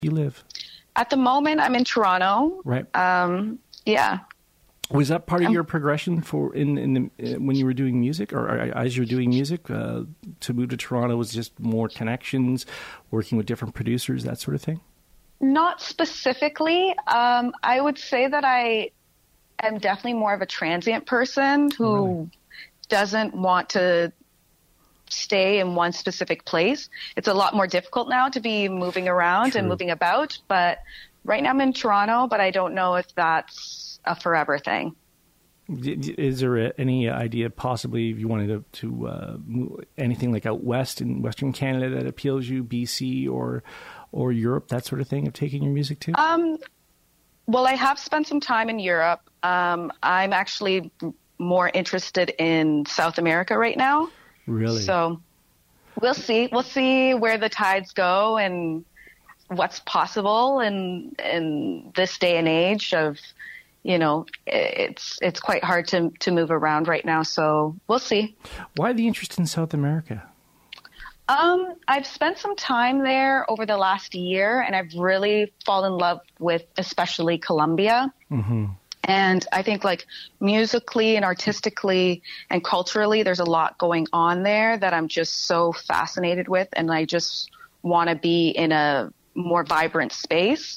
you live? At the moment, I'm in Toronto. Right. Yeah. Was that part of your progression for when you were doing music, or as you were doing music, to move to Toronto was just more connections, working with different producers, that sort of thing? Not specifically. I would say that I am definitely more of a transient person who doesn't want to stay in one specific place. It's a lot more difficult now to be moving around and moving about. But right now I'm in Toronto, but I don't know if that's a forever thing. Is there any idea possibly if you wanted to move anything like out west in Western Canada that appeals you, BC or Europe, that sort of thing, of taking your music to? Well, I have spent some time in Europe. I'm actually more interested in South America right now. Really? So we'll see. We'll see where the tides go and what's possible in this day and age of, it's quite hard to move around right now. So we'll see. Why the interest in South America? I've spent some time there over the last year, and I've really fallen in love with especially Colombia. Mm-hmm. And I think like musically and artistically and culturally, there's a lot going on there that I'm just so fascinated with. And I just want to be in a more vibrant space.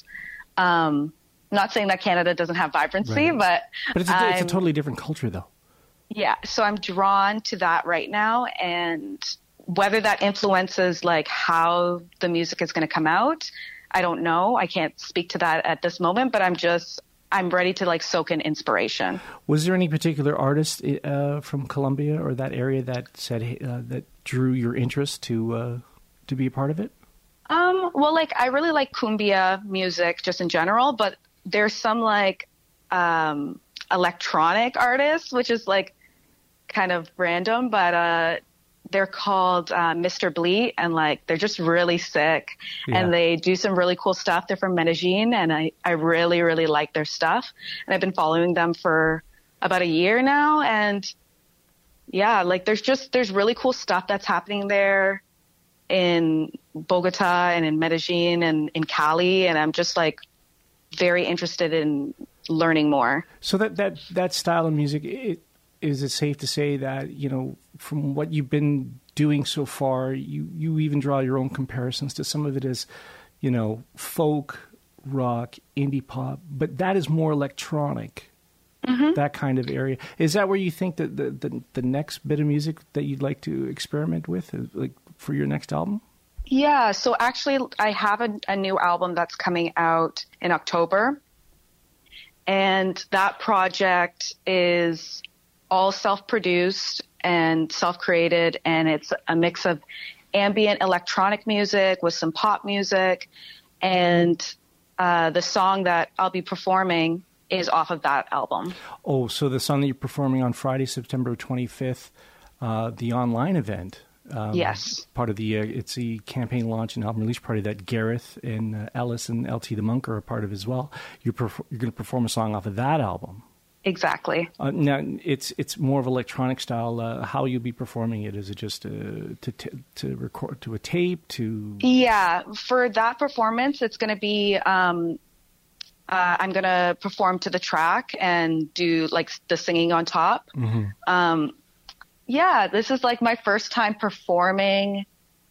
Not saying that Canada doesn't have vibrancy, but it's a totally different culture though. Yeah. So I'm drawn to that right now. And whether that influences like how the music is going to come out, I don't know. I can't speak to that at this moment, but I'm ready to like soak in inspiration. Was there any particular artist from Colombia or that area that said that drew your interest to be a part of it? Well, like I really like cumbia music just in general, but there's some like electronic artists, which is like kind of random, but they're called Mr. Bleat, and like they're just really sick, and they do some really cool stuff. They're from Medellin, and I really, really like their stuff. And I've been following them for about a year now, and yeah, like there's really cool stuff that's happening there in Bogota and in Medellin and in Cali, and I'm just like very interested in learning more. So that style of music, is it safe to say that, from what you've been doing so far, you even draw your own comparisons to some of it as, folk, rock, indie pop, but that is more electronic, that kind of area. Is that where you think that the next bit of music that you'd like to experiment with, like for your next album? Yeah, so actually I have a new album that's coming out in October, and that project is all self-produced and self-created, and it's a mix of ambient electronic music with some pop music, and the song that I'll be performing is off of that album. Oh, so the song that you're performing on Friday, September 25th, the online event. Yes. Part of it's the campaign launch and album release party that Gareth and Ellis and LT the Monk are a part of as well. You're going to perform a song off of that album. Exactly. Now it's more of electronic style. How you'll be performing it? Is it just to record to a tape? Yeah, for that performance, it's going to be. I'm going to perform to the track and do like the singing on top. Mm-hmm. Yeah, this is like my first time performing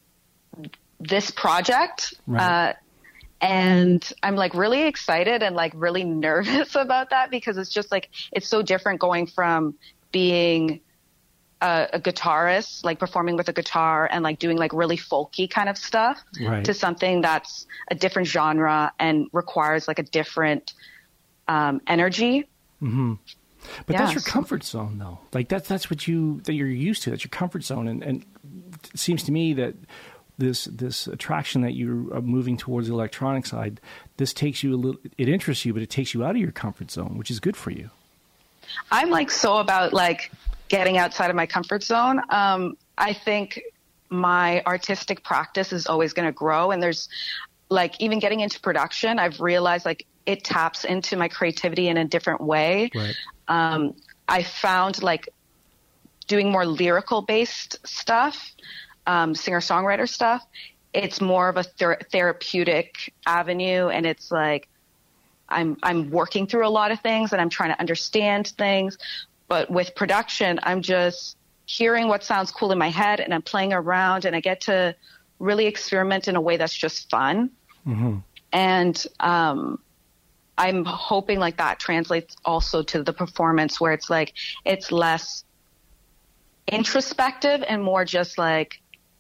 this project. Right. And I'm like really excited and like really nervous about that, because it's just like, it's so different going from being a guitarist, like performing with a guitar and like doing like really folky kind of stuff, right, to something that's a different genre and requires like a different energy. Mm-hmm. But that's your comfort zone, though. Like that's what you're used to. That's your comfort zone, and it seems to me that this attraction that you are moving towards the electronic side, this takes you a little. It interests you, but it takes you out of your comfort zone, which is good for you. I'm like so about like getting outside of my comfort zone. I think my artistic practice is always going to grow, and there's like even getting into production, I've realized like it taps into my creativity in a different way. Right. I found like doing more lyrical based stuff, singer-songwriter stuff, it's more of a therapeutic avenue, and it's like I'm working through a lot of things and I'm trying to understand things. But with production, I'm just hearing what sounds cool in my head and I'm playing around, and I get to really experiment in a way that's just fun. Mm-hmm. And I'm hoping like that translates also to the performance, where it's like it's less introspective and more just like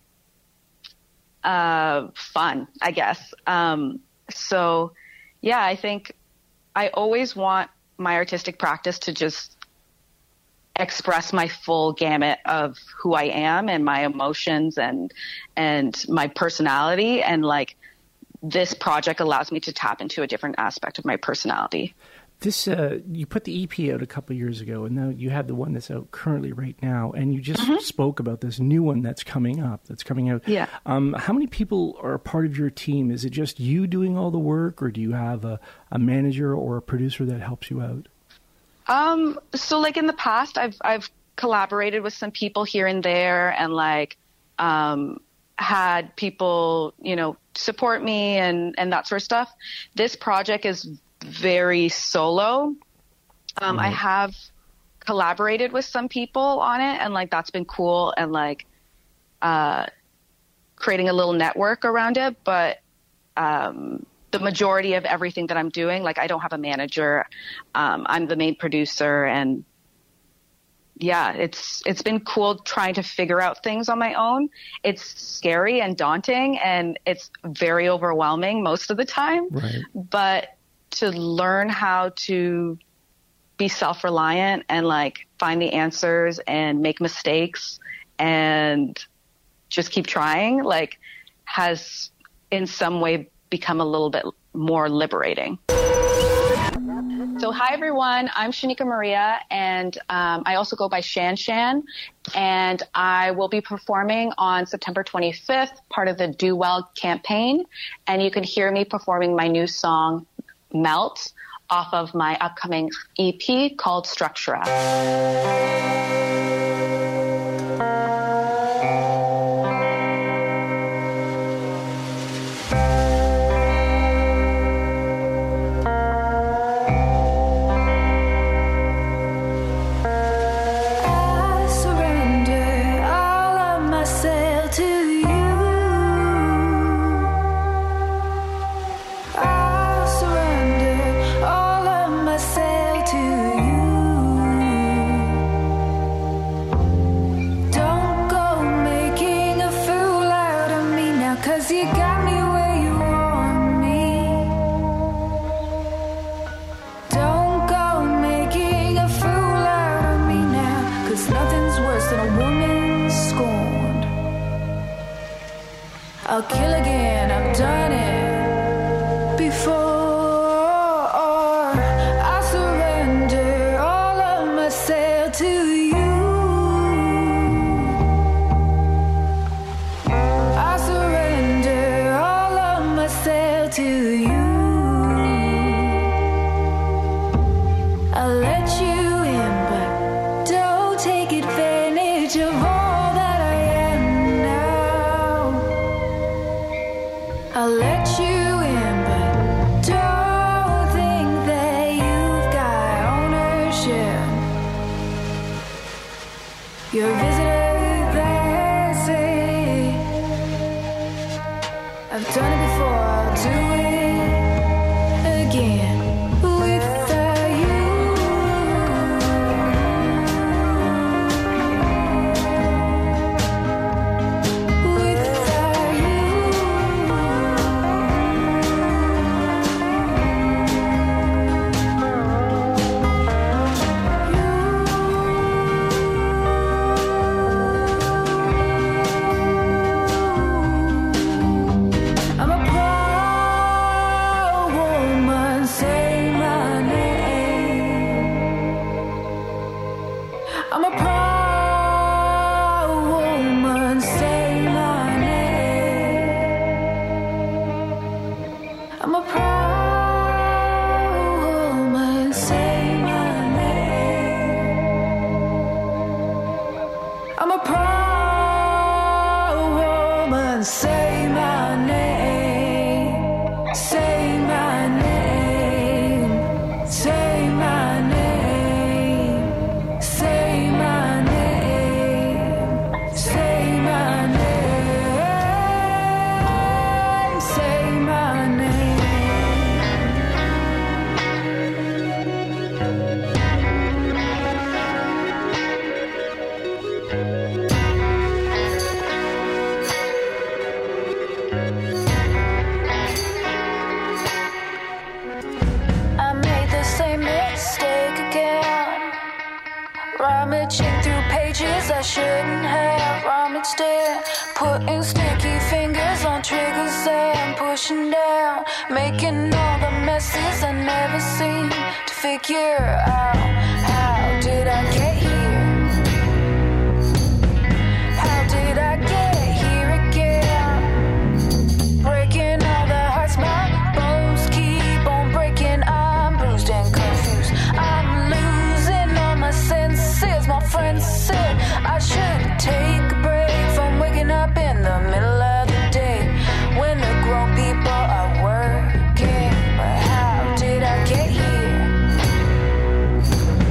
fun, I guess. So yeah, I think I always want my artistic practice to just express my full gamut of who I am and my emotions and my personality. And like this project allows me to tap into a different aspect of my personality. This you put the EP out a couple of years ago, and now you have the one that's out currently right now, and you just spoke about this new one that's coming out. Yeah. How many people are a part of your team? Is it just you doing all the work, or do you have a manager or a producer that helps you out? So like in the past, I've collaborated with some people here and there, and like had people, you know, support me and that sort of stuff. This project is very solo. I have collaborated with some people on it, and like that's been cool, and like creating a little network around it. But the majority of everything that I'm doing, like I don't have a manager. I'm the main producer, and yeah, it's been cool trying to figure out things on my own. It's scary and daunting, and it's very overwhelming most of the time. Right. But to learn how to be self-reliant and like find the answers and make mistakes and just keep trying, like has in some way become a little bit more liberating. So hi everyone, I'm Shanika Maria, and I also go by Shan Shan, and I will be performing on September 25th, part of the Do Well campaign, and you can hear me performing my new song Melt off of my upcoming EP called Structura. I'll kill again, I've done it before. I surrender all of myself to you. I surrender all of myself to you. I'll let you in, but don't take advantage of all that I am now. I'll let you in, but don't think that you've got ownership. You're a visitor, that's it. I've done it before, I'll do it Rummaging through pages I shouldn't have. Rummaged in, putting sticky fingers on triggers and pushing down, making all the messes I never seem to figure out. How did I get here? How did I get here again? Breaking all the hearts, my bones keep on breaking. I'm bruised and confused. I'm losing all my senses. My friend said I should take a break from waking up in the middle of the day when the grown people are working. But how did I get here?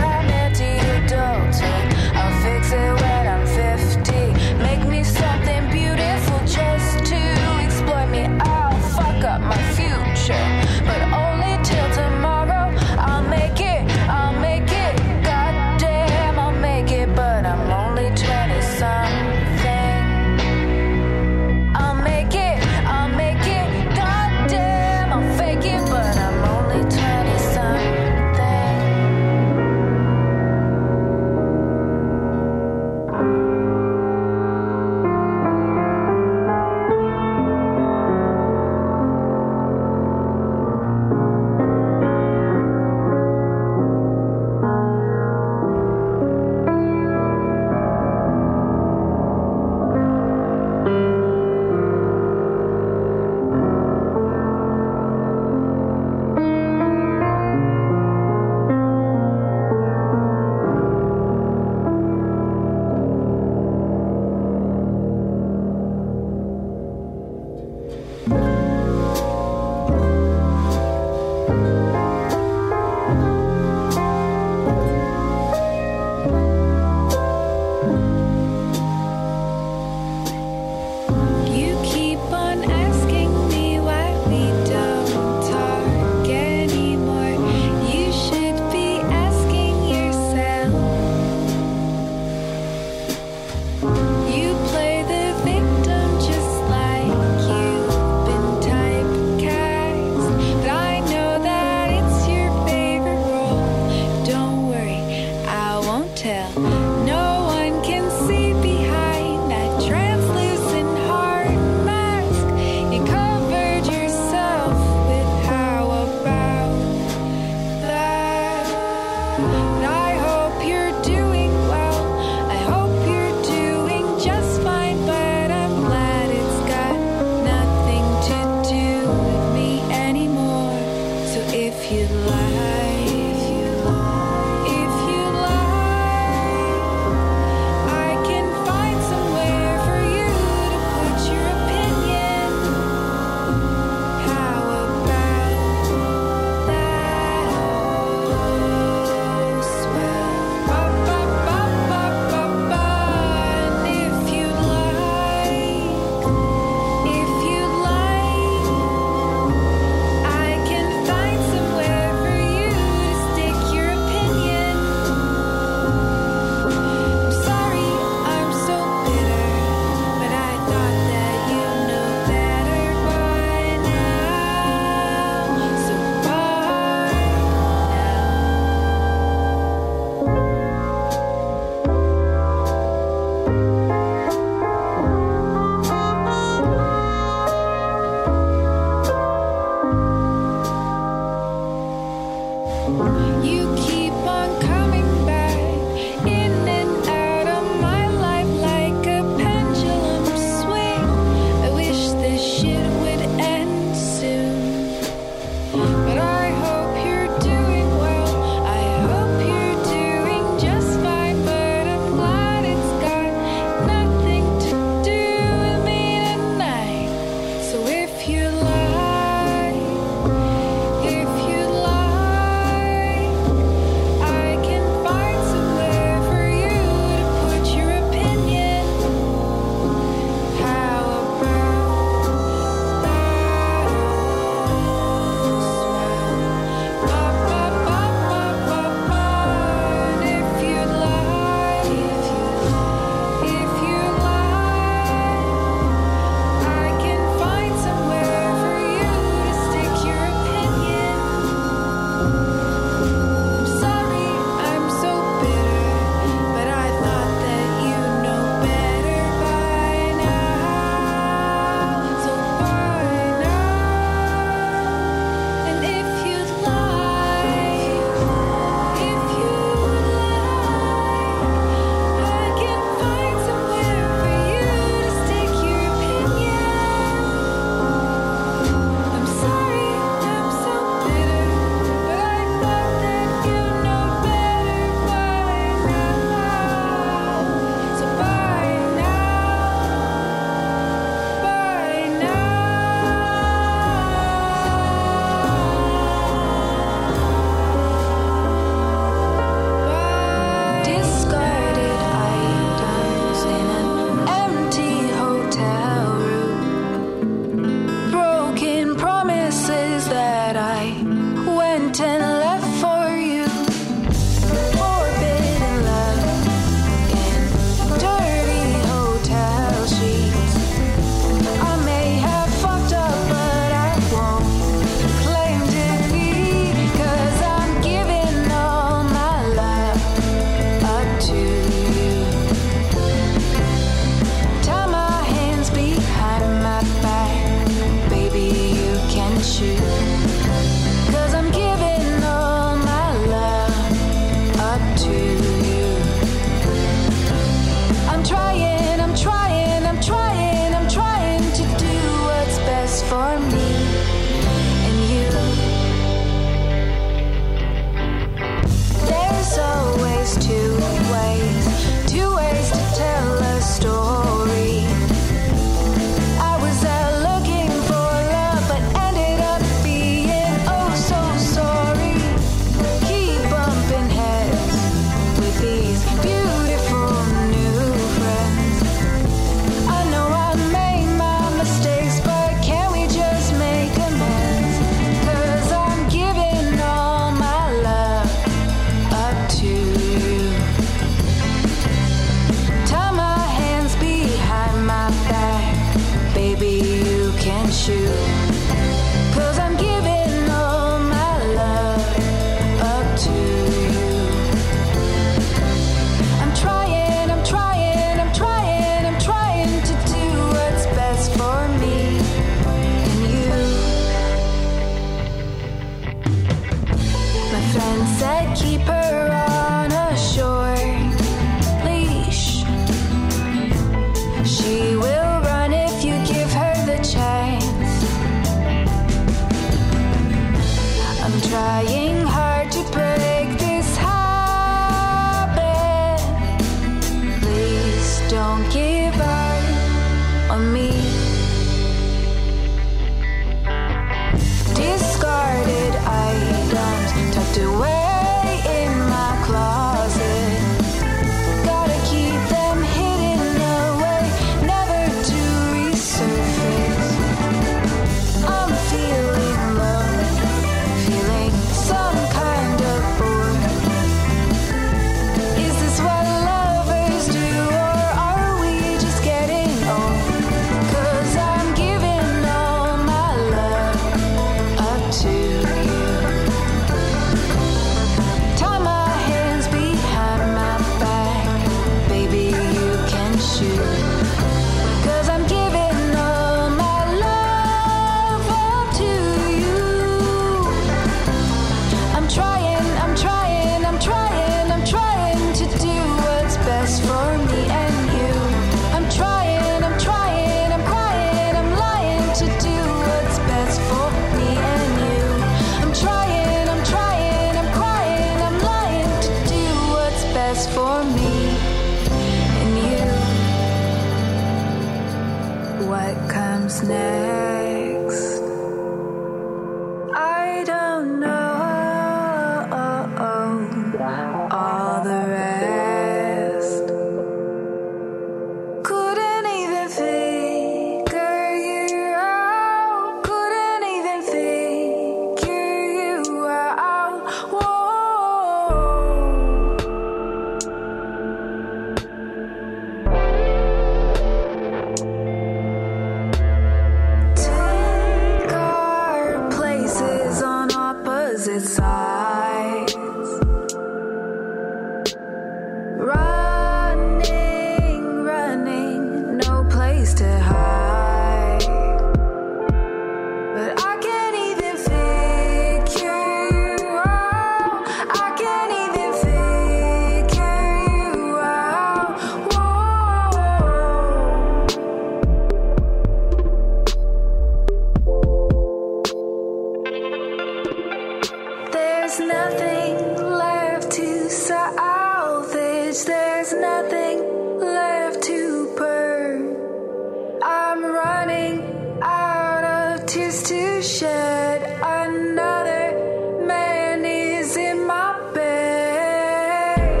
There's nothing left to salvage. There's nothing left to burn. I'm running out of tears to shed. Another man is in my bed.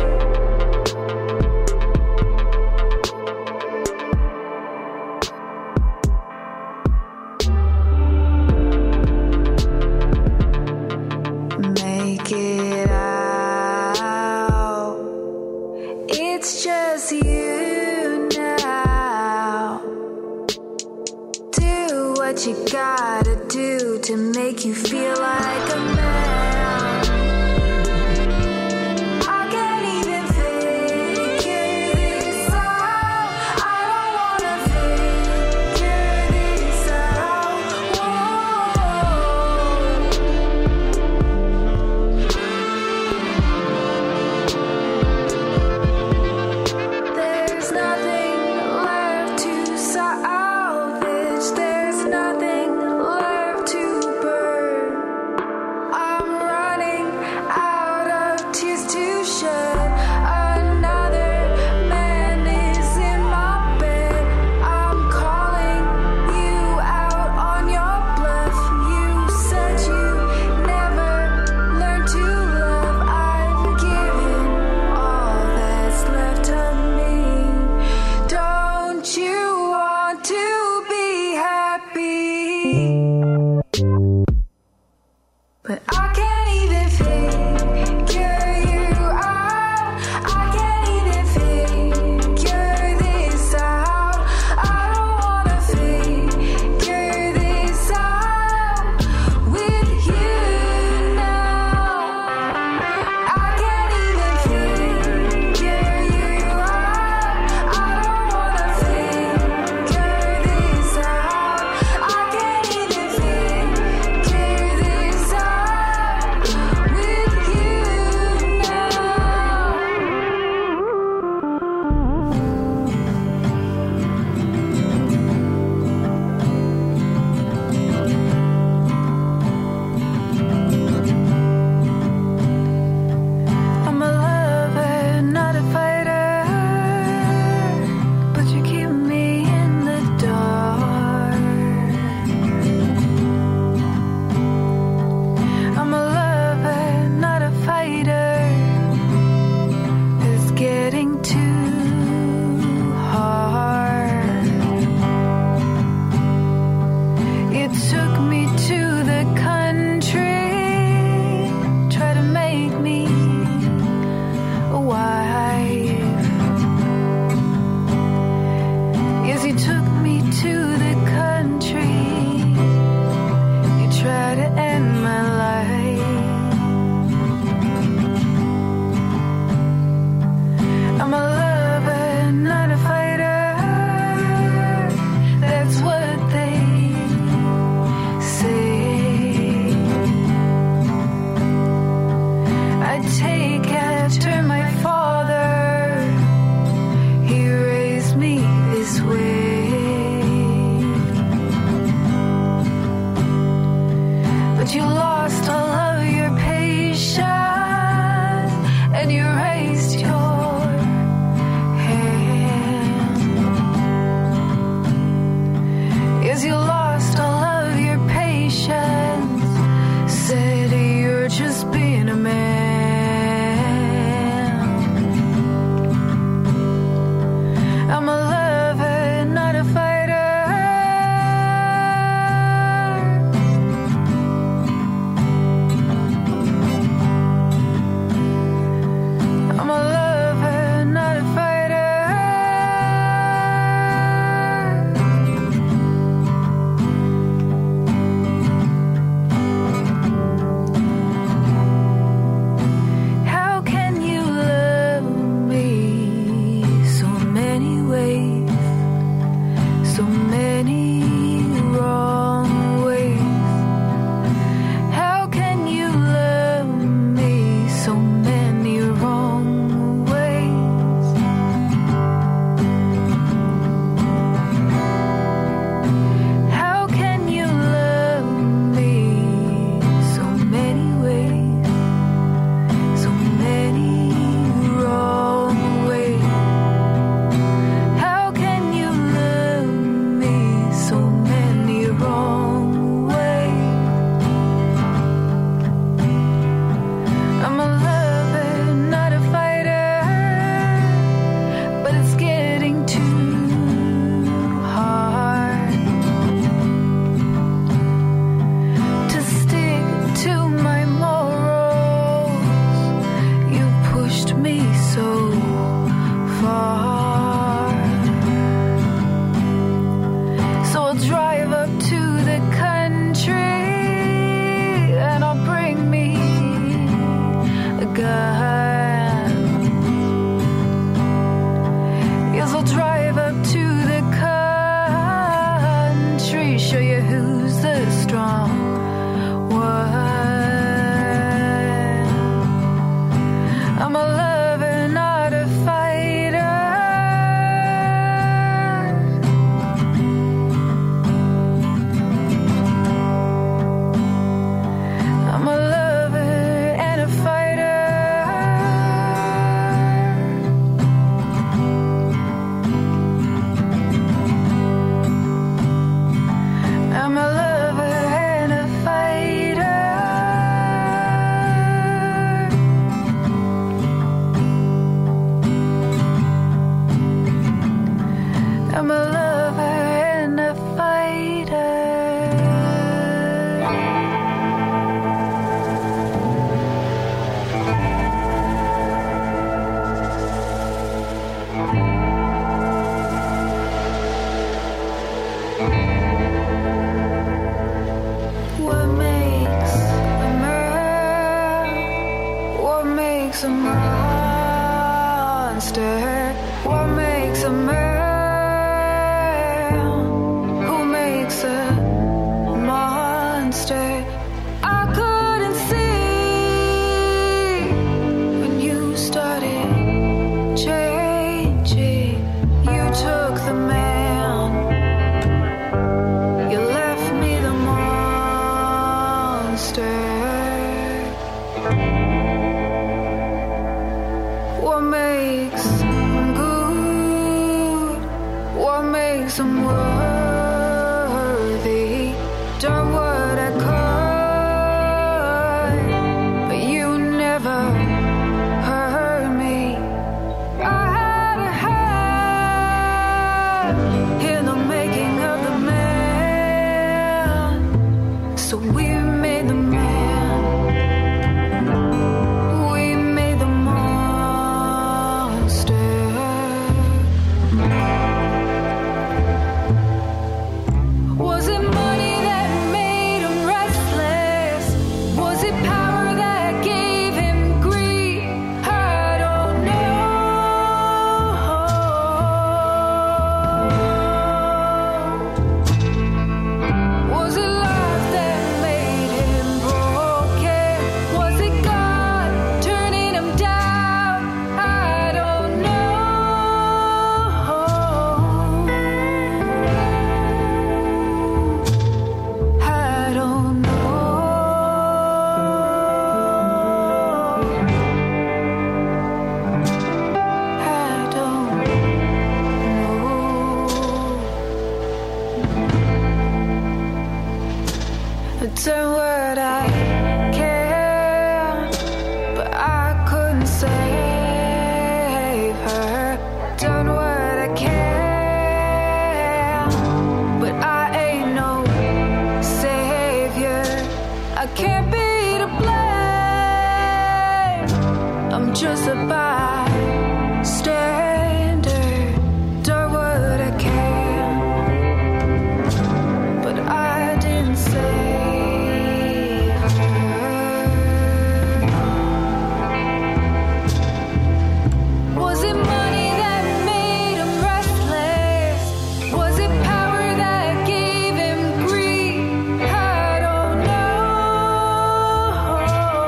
Make it out. It's just you now. Do what you gotta do to make you feel like a man. I can't even figure this out. I don't wanna figure this out. There's nothing left to salvage. There's nothing left to burn. I'm running out of tears to shed. Another man is in my bed. I'm calling you out on your bluff. You said you never learned to love. I've given all that's left of me. Don't you want to be happy? But I can't even figure you out. I can't even figure this out. I don't wanna figure this out with you now. I can't even figure you out. I don't wanna figure this out. I can't even figure this out with you now. I'm a lover, not a fighter, but you keep me in the dark. I'm a lover, not a fighter. It's getting too hard. It took me to the country, try to make me a wife. Yes, you took me to the country. You tried to end my life. I'm a lover, not a fighter. That's what they say. I take after my father. He raised me this way. But you lost all of your patience, and you raised your hand. Yes, you lost all of your patience, said you're just being a man. I'm a lover, not a fighter. makes a monster? What makes a man? Who makes a monster? I couldn't see when you started changing. You took the man, you left me the monster. What makes them good? What makes them worthy? Done what I could, but you never hurt me. I had a hand in the making of the man, so we made the man. We made the monster. Was it money that made him restless? Was it power that gave him greed? I don't know. Was it love that made him broken? Was it God turning him down? I don't know. I don't know. I don't know. I've done what I can, but I couldn't save her. Done what I can, but I ain't no savior. I can't be to blame. I'm just a bystander. Done what I can, but I didn't save her. Was it money that made him restless? Was it power that gave him greed? I don't know.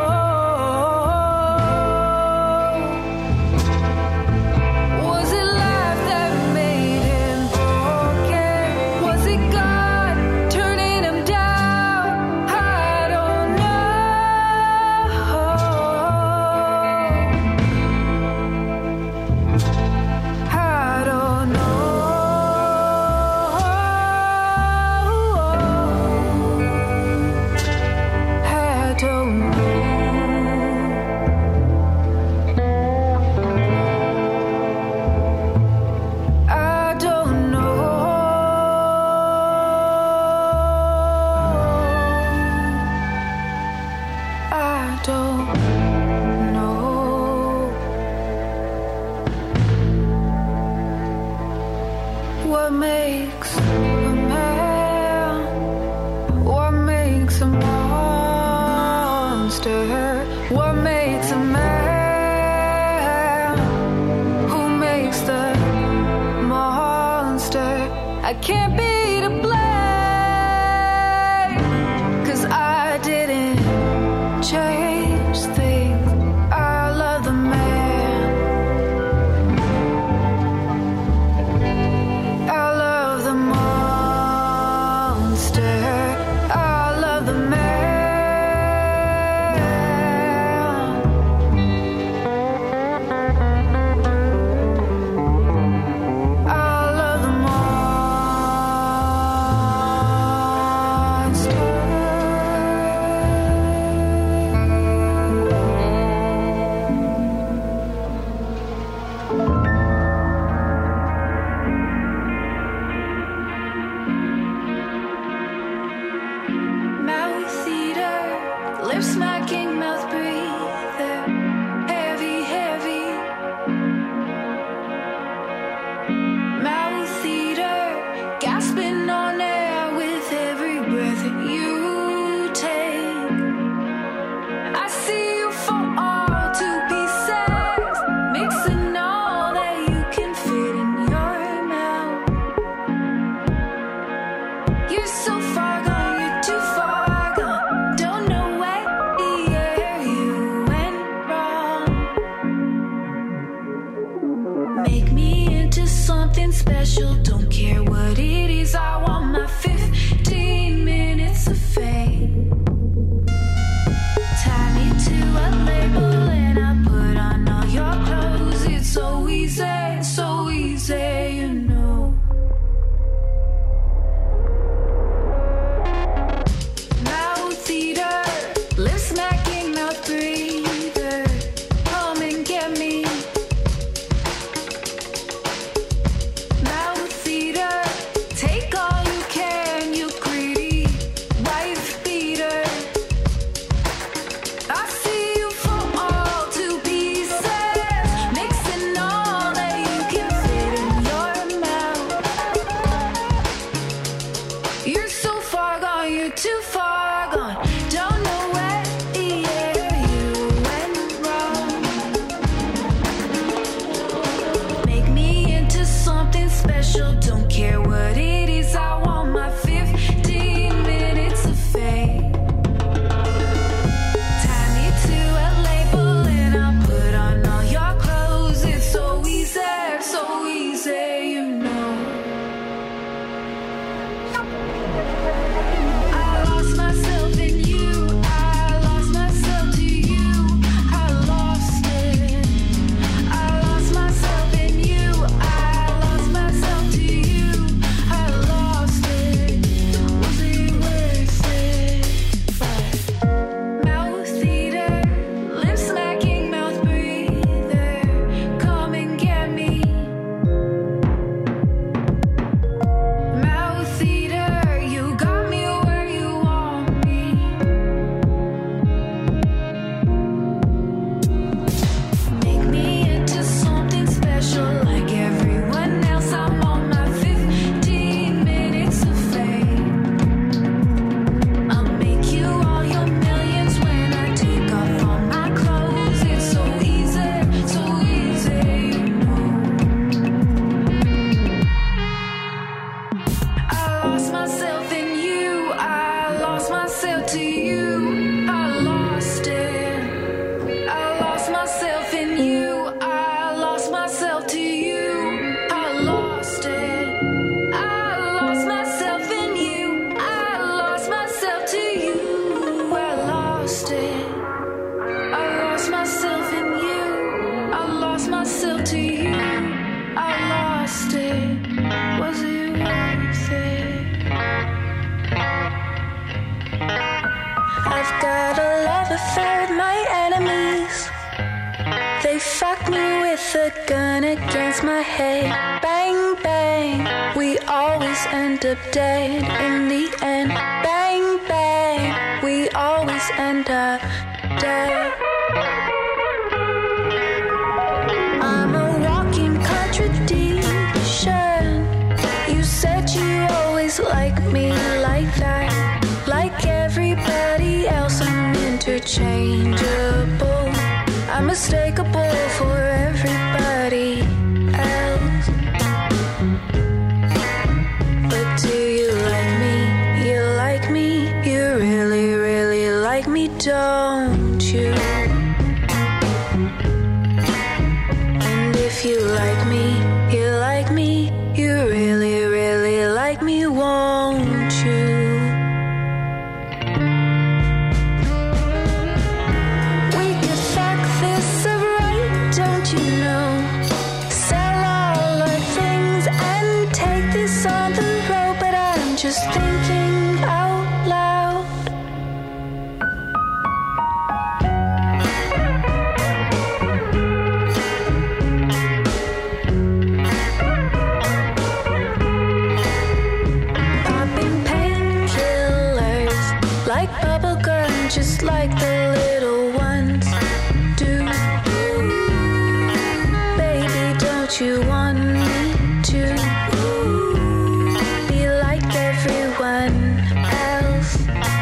Was it life that made him broken? Was it God turning him down? I don't know. I don't know. I don't know. I don't know. I don't know. What makes a man? What makes a monster? What makes a man? Who makes the monster? I can't be to blame, 'cause I didn't change things. I love the man. I love the monster. I love the man. I love the monster. Mouth eater, lip smacking, mouth breather, heavy, heavy. Mouth eater, gasping on air with every breath that you take. I see you fall all to pieces. special, don't care what it is. I want my 15 minutes of fame. Tie me to a label and I put on all your clothes. It's so easy, you know. Mouth eater, lip smacking, mouth breather. Come and get me. Mouth eater, take all you can, you greedy wife beater. I see you fall all to pieces, mixing all that you can fit in your mouth. You're so far gone, you're too far gone. Don't know where you went wrong. Make me into something special, don't care what it is. I want my 15 minutes of fame. Tie me to a label and I'll put on all your clothes. It's so easy, you know. I lost myself in you. I lost myself to you. I lost it. I lost myself in you. I lost myself to you. I lost it. Was it worth it? Mouth eater, lip smacking, mouth breather. Come and get me. Mouth eater, you got me where you want me. Make me into something special like everyone else. I'm on my 15 minutes of fame. I'll make you all your millions when I take off all my clothes. It's so easy, you know. I lost myself in you. I lost myself to you. I lost it. I lost myself in you. I lost myself to you. I lost it. I lost myself in you. I lost myself to you. I lost it. I lost myself in you. I lost myself to you. I lost it. Was it worth it? I've got a love affair with my enemies. They fuck me with a gun against my head. Bang, bang. We always end up dead in the end. Bang, bang. We always end up dead. I'm a walking contradiction. You said you always liked me like that. Like everybody else, I'm interchangeable. I'm mistakable for everybody else. But do you like me? You like me? You really, really like me, don't you? And if you like me, you really, really like me, won't you? We could fuck this up right, don't you know? Sell all our things and take this on the road, but I'm just thinking out loud. Popping painkillers like bubblegum, just like the little ones do. Baby, don't you want me to be like everyone else?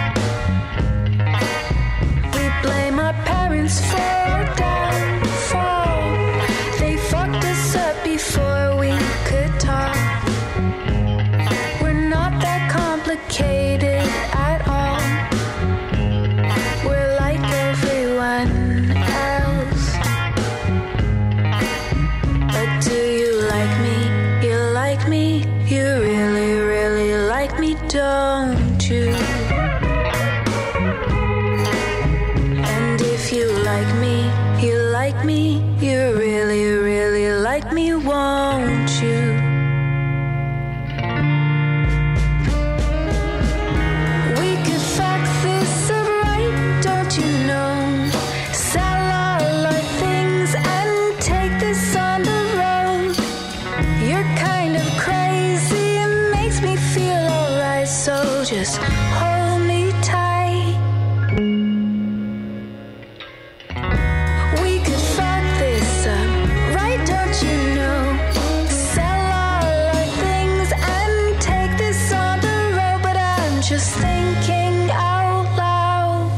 We blame our parents for our downfall. They fucked us up before we could talk. We're not that complicated at all. We're like everyone else. But do you if you like me, you really, really like me, won't you? We could fax this up, right, don't you know? Sell all our things and take this on the road. You're kind of crazy, it makes me feel alright, so just hold me tight. We could fuck this up, right, don't you know? Sell all our things and take this on the road, but I'm just thinking out loud.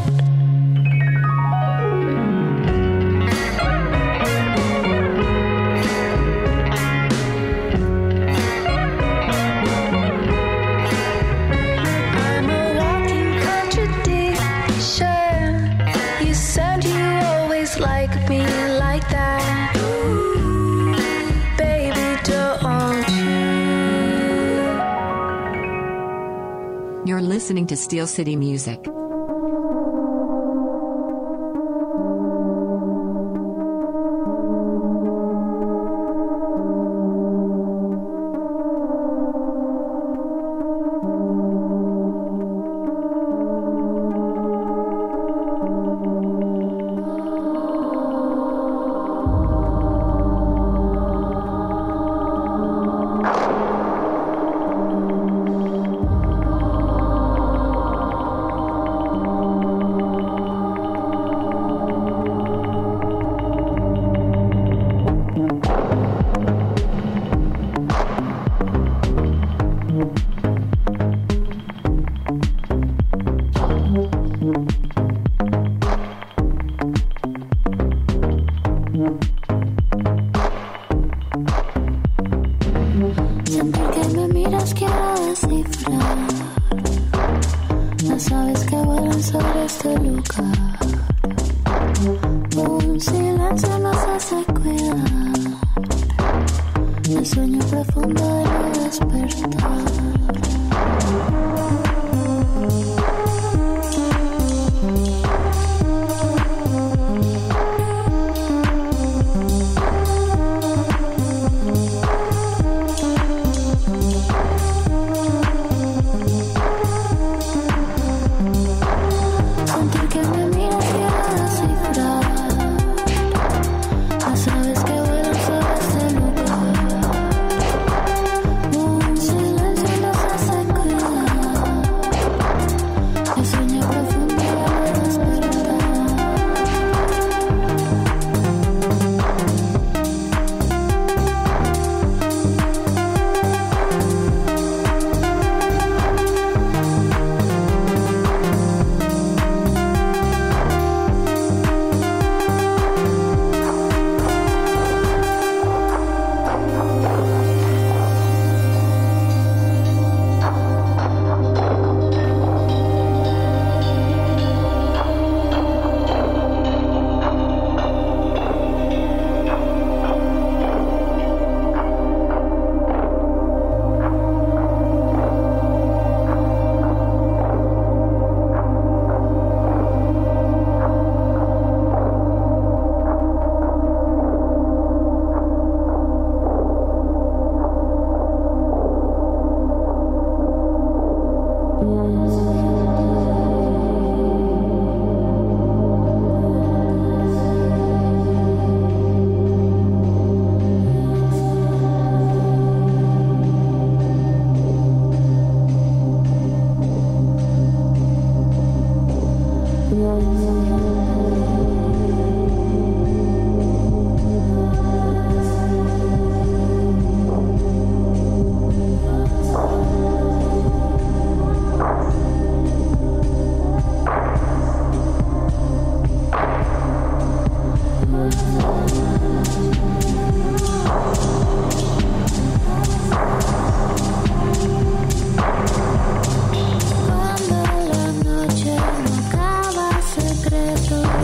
I'm a walking contradiction. You said you always like me like that. Ooh, baby, don't you? You're listening to Steel City Music. Siempre que me miras quiero descifrar las aves que vuelan sobre este lugar. Un silencio nos hace cuidar el sueño profundo de no despertar. Sentir que me miras quiero descifrar las aves que vuelan sobre este lugar. Un silencio nos hace cuidar el sueño profundo de no despertar. Cuando la noche no acaba, secreto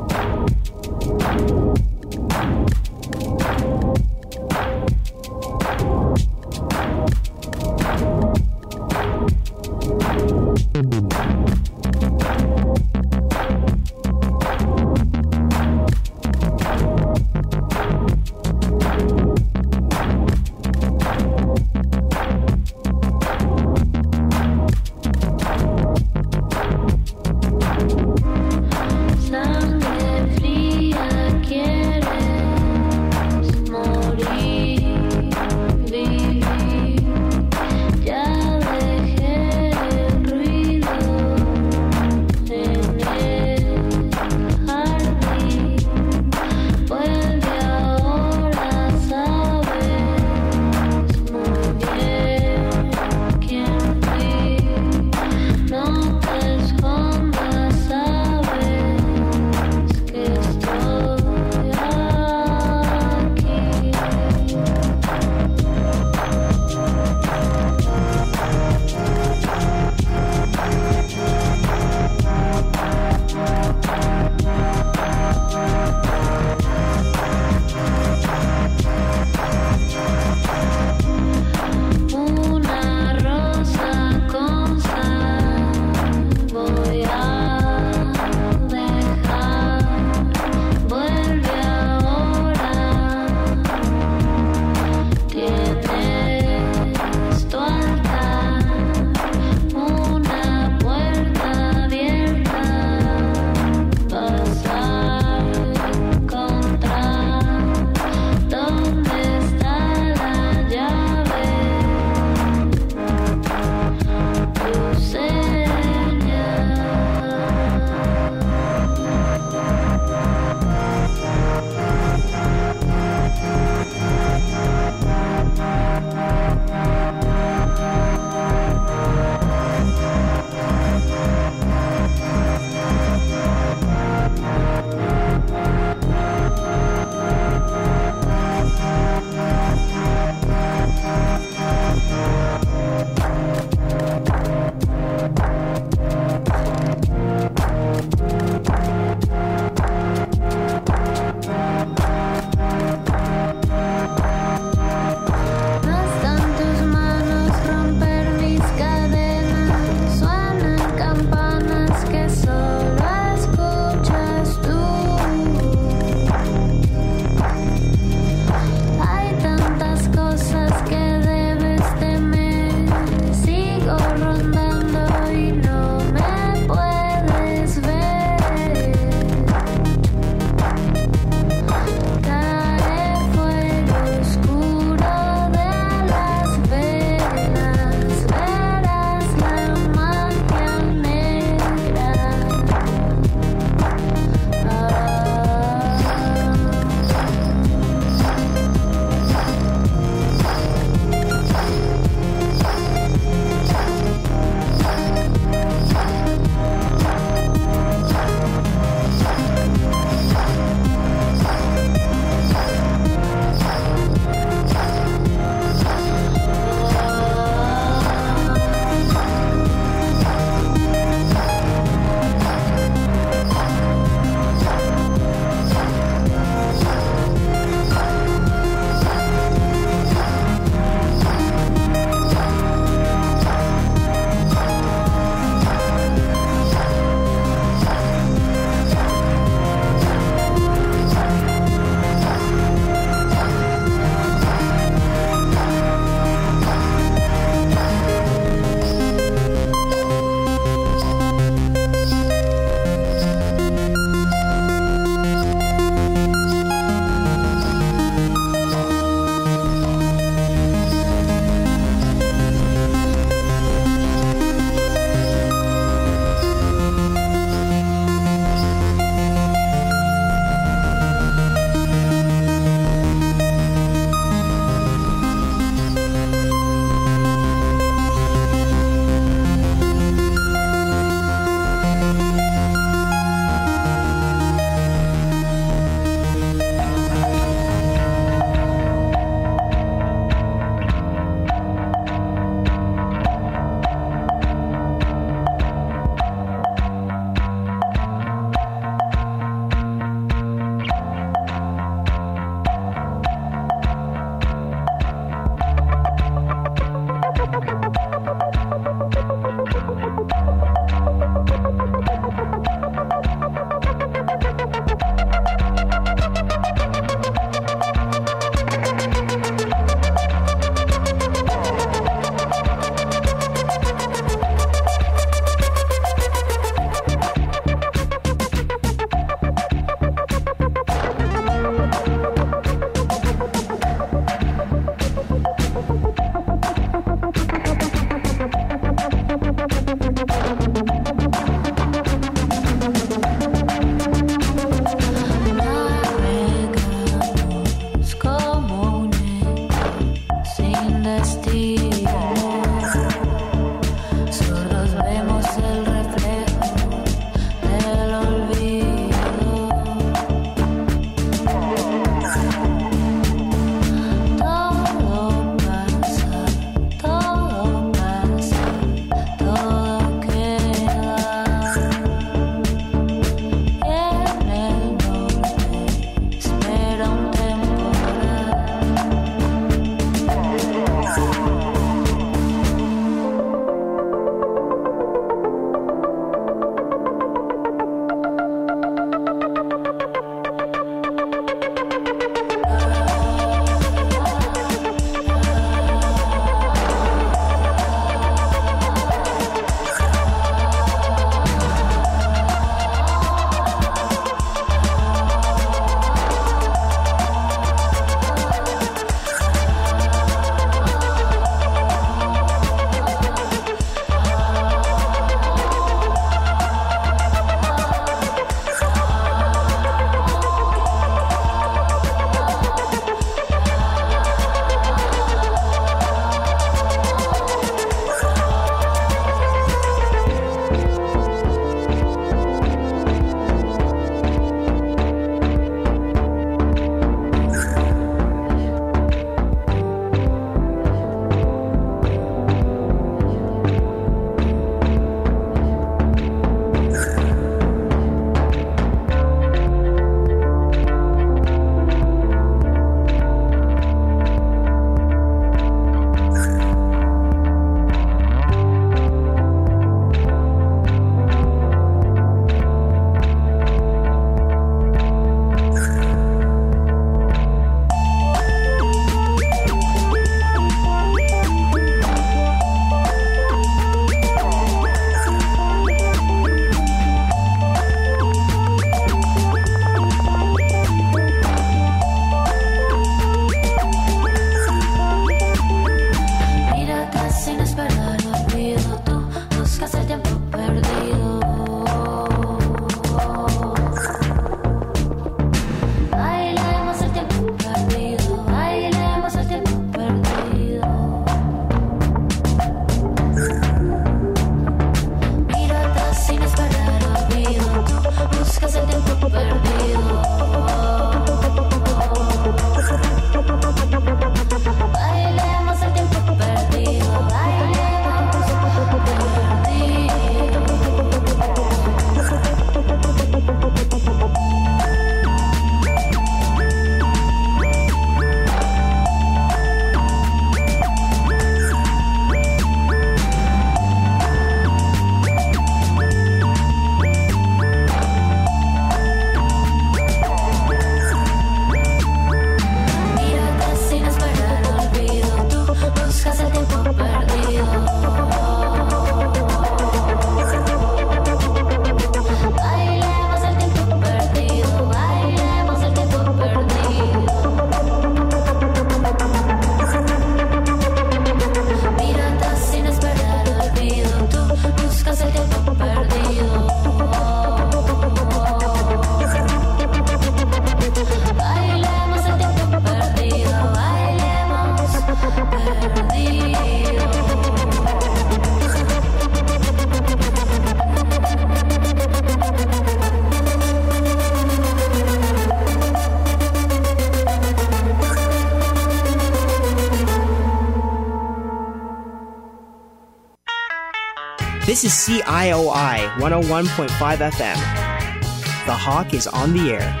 This is CIOI 101.5 FM. The Hawk is on the air.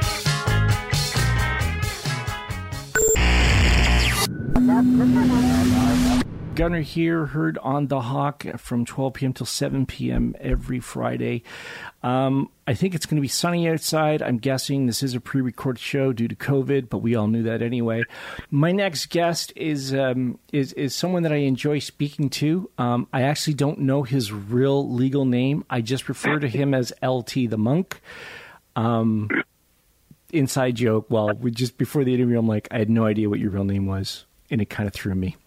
Gunner here, heard on The Hawk from 12 p.m. till 7 p.m. every Friday. I think it's going to be sunny outside. I'm guessing this is a pre-recorded show due to COVID, but we all knew that anyway. My next guest is someone that I enjoy speaking to. I actually don't know his real legal name. I just refer to him as LT the Monk. Inside joke. Well, just before the interview, I'm like, I had no idea what your real name was. And it kind of threw me.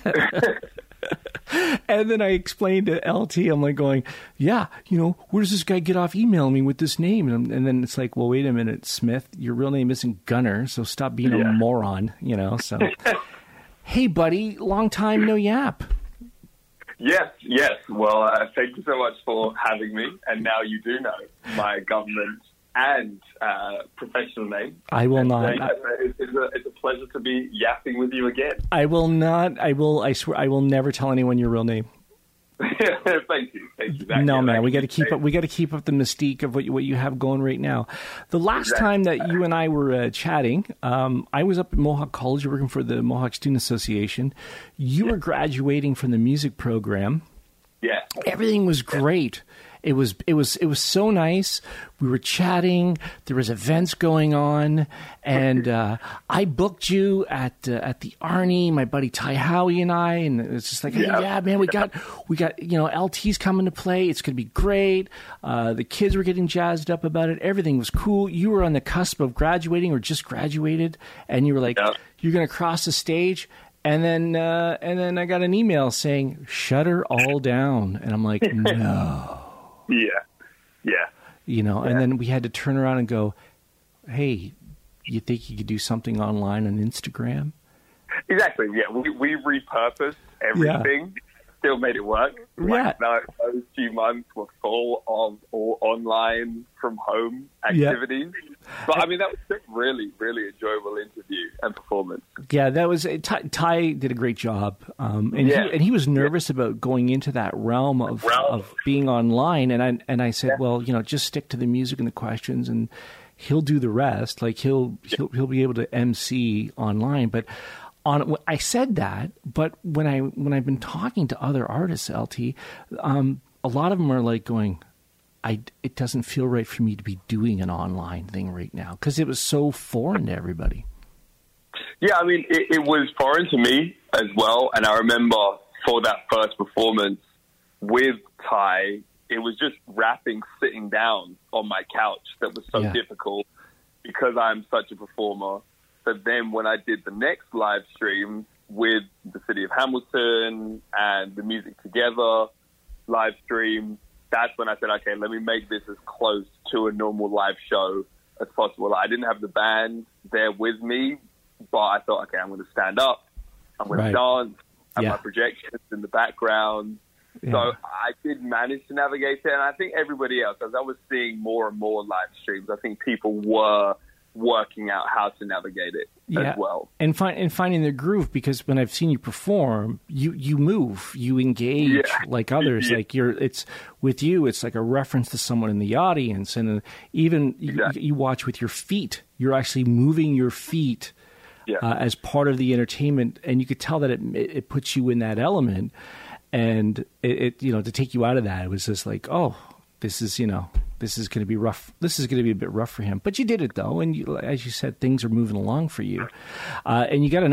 And then I explained to LT, I'm like going, yeah, where does this guy get off emailing me with this name? And then it's like, well, wait a minute, Smith, your real name isn't Gunner, so stop being a moron, so. Hey, buddy, long time no yap. Yes. Well, thank you so much for having me. And now you do know my government and professional name. I will not. It's a pleasure to be yapping with you again. I will not. I swear, I will never tell anyone your real name. Thank you. No, man, we got to keep up. We got to keep up the mystique of what you have going right now. The last time that you and I were chatting, I was up at Mohawk College working for the Mohawk Student Association. You were graduating from the music program. Yeah, everything was great. It was so nice. We were chatting. There was events going on, and I booked you at the Arnie. My buddy Ty Howie and I, and it's just like, hey, yeah, man, we got LT's coming to play. It's going to be great. The kids were getting jazzed up about it. Everything was cool. You were on the cusp of graduating or just graduated, and you were like, you're going to cross the stage. And then I got an email saying, shut her all down, and I'm like, no. Yeah. And then we had to turn around and go, hey, you think you could do something online on Instagram? Exactly, yeah. We repurposed everything, still made it work. Those few months were full of all online from home activities. Yeah. But, I mean, that was a really, really enjoyable interview and performance. Yeah, that was Ty did a great job. And he was nervous about going into that realm of being online. And I said, well, just stick to the music and the questions, and he'll do the rest. Like he'll be able to MC online. But I said that, but when I've been talking to other artists, LT, a lot of them are like going, it doesn't feel right for me to be doing an online thing right now because it was so foreign to everybody. Yeah, I mean, it was foreign to me as well. And I remember for that first performance with Ty, it was just rapping sitting down on my couch that was so difficult because I'm such a performer. But then when I did the next live stream with the City of Hamilton and the Music Together live stream, that's when I said, okay, let me make this as close to a normal live show as possible. I didn't have the band there with me, but I thought, okay, I'm going to stand up, I'm going to dance, have my projections in the background. Yeah. So I did manage to navigate it, and I think everybody else, as I was seeing more and more live streams, I think people were working out how to navigate it as well. And finding the groove, because when I've seen you perform, you move, you engage like others. Like it's with you, it's like a reference to someone in the audience, and even you watch with your feet. You're actually moving your feet as part of the entertainment, and you could tell that it puts you in that element. And it to take you out of that, it was just like, oh, this is going to be rough. This is going to be a bit rough for him. But you did it, though. And as you said, things are moving along for you. And you got